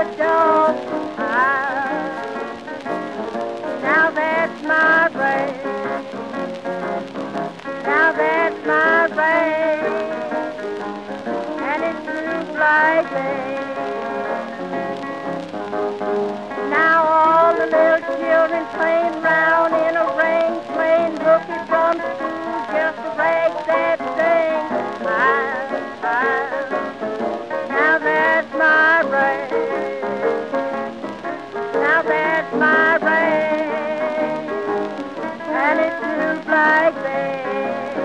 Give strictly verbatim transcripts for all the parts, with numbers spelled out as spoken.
a dog. Ah, now that's my race. Now that's my race. And it moves like this. Now all the little children playing round in a ring, playing rookie from school just to rag that thing. Ah, ah, now that's my race. Now that's my race. And it moves like this.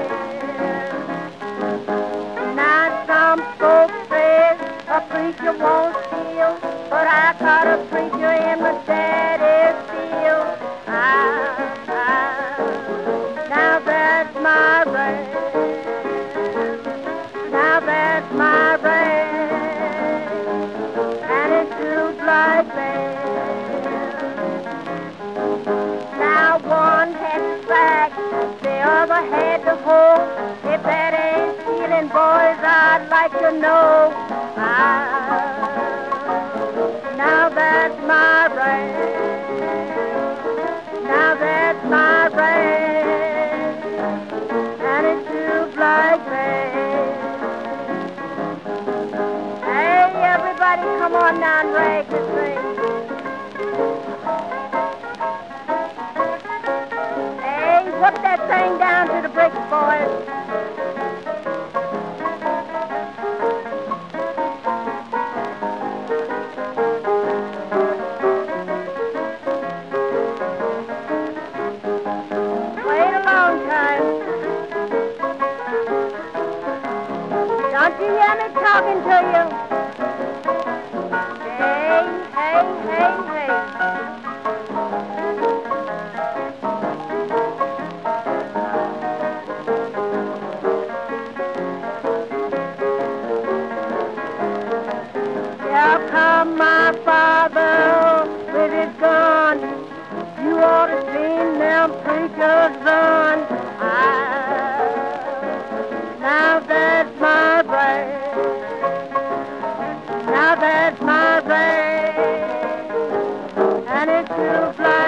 Now some folks say a preacher won't steal, but I caught a preacher in my daddy's field. Ah, ah, now that's my race. Now that's my race. And it feels like this. Now one had the sack, the other had the hoe. If that ain't stealing, boys, I'd like to know. Ah, now that's my race. Now that's my race. And it feels like this. Hey, everybody, come on down, rag this thing. Hey, whip that thing down to the bricks, boys. Don't you hear me talking to you? Hey, hey, hey, hey. Here come my father with his gun. You ought to seen them preachers run. Ah, now that's my race. Now that's my race. And it feels like